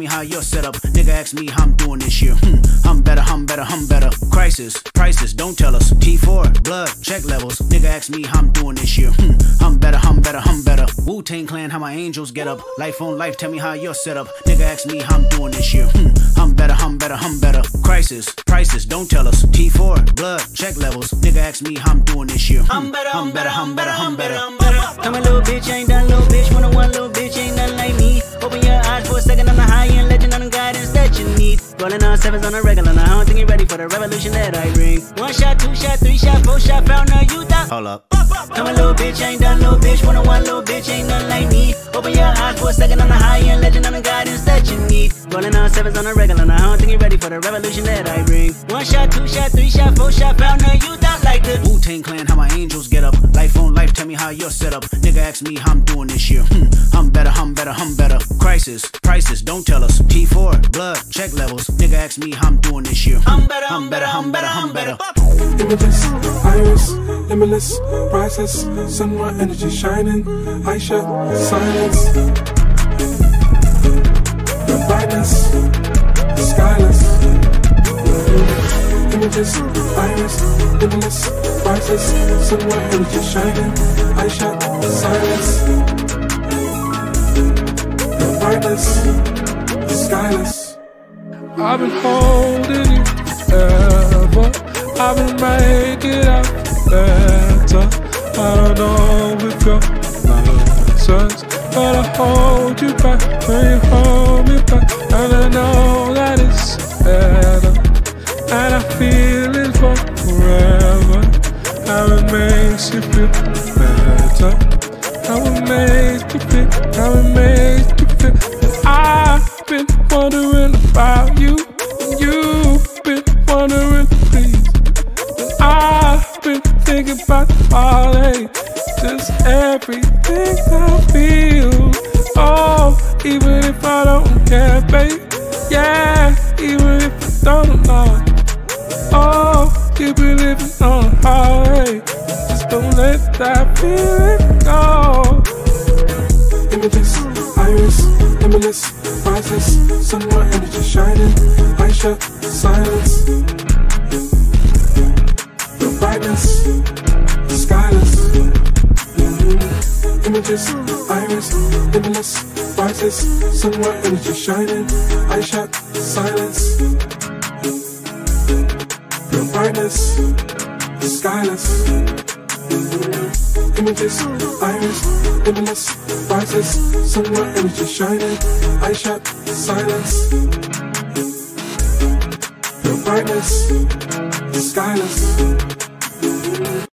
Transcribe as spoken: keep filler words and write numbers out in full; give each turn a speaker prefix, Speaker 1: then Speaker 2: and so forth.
Speaker 1: me how you're set up. Nigga ask me how I'm doing this year. Hmm, I'm better, I'm better, I'm better. Crisis, prices, don't tell us. T four, blood, check levels. Nigga ask me how I'm doing this year. Hmm, I'm better, I'm better, I'm better. Wu-Tang Clan, how my angels get up. Life on life, tell me how you're set up. Nigga ask me how I'm doing this year. Hmm, I'm better, I'm better, I'm better. Crisis, prices, don't tell us. T four, blood, check levels. Nigga ask me how I'm doing this year. Hmm,
Speaker 2: I'm better,
Speaker 1: I'm better, I'm better, I'm better.
Speaker 2: I'm better. Come a little bitch, ain't done little bitch. One on one little bitch, ain't nothing like me. Open your eyes for a second on the high end legend on the guidance that you need. Rolling on sevens on a regular, now I don't think you're ready for the revolution that I bring. One shot, two shot, three shot, four shot, found a youth out.
Speaker 1: Hold up.
Speaker 2: Come a little bitch, ain't done little bitch. One on one little bitch, ain't nothing like me. Open your eyes for a second on the high end legend on the guidance that you need. Rolling on sevens on a regular, now I don't think you're ready for the revolution that I bring. One shot, two shot, three shot, four shot, found a youth out like the
Speaker 1: Wu-Tang Clan, how my angels get up. Life on life, tell me how you're set up. Nigga ask me how I'm doing this year. Hmm, I'm better, I'm better, I'm better. Crisis, prices, don't tell us. T four, blood, check levels. Nigga ask me how I'm doing this year. Hmm,
Speaker 2: I'm better,
Speaker 1: I'm better, I'm better, I'm better.
Speaker 3: Images, iris, limitless, priceless, sunrise energy shining, Aisha, silence, the brightness, skyless. Images, iris, limitless, priceless, sunrise energy shining, Aisha, silence, the brightness, skyless.
Speaker 4: I've been holding you ever. I've been making out better. I don't know if you're nonsense, but I hold you back when you hold me back, and I know that it's better, and I feel it for forever. How it makes you feel better, how it makes you feel, how it makes you feel. I've been wondering about you, and you've been wondering please. I've been thinking about all day, just everything I feel. Oh, even if I don't care, babe. Yeah, even if I don't know. Oh, you be living on a highway, just don't let that feeling go.
Speaker 3: Images, iris, limitless, priceless, sunrise energy shining, Aisha, silence, the brightness, skyless. Images, iris, limitless, priceless, sunrise energy shining, Aisha, silence, the brightness, skyless. Images, iris, limitless, priceless, sunrise energy shining, Aisha, silence, the brightness, skyless.